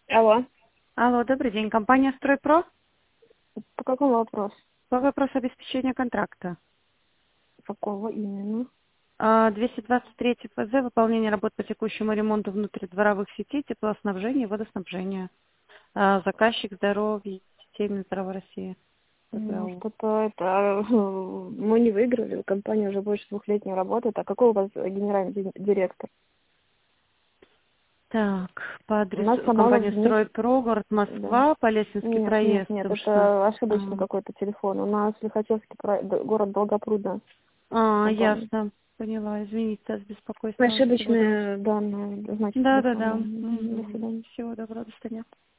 Алло, Алло, добрый день. Компания «Стройпро». по какому вопросу? По вопросу обеспечения контракта. Какого именно? 223 ФЗ. Выполнение работ по текущему ремонту внутридворовых сетей, теплоснабжения и водоснабжения. Заказчик «Здоровье сетей Минздрава России». ПЗАУ. Что-то это мы не выиграли, компания уже больше 2 лет не работает. А какой у вас генеральный директор? Так, по У нас адресу Самойлов компании Денис. «Стройпро», город Да. Москва, Полесинский Нет, нет, проезд, нет, дом 16. это ошибочный какой-то телефон. У нас Лихачевский город Долгопрудно компания. Ясно. Поняла. Извините за беспокойство. Всего доброго. Ошибочные данные, значит, Да. телефон, да. До свидания. Всего доброго. До свидания.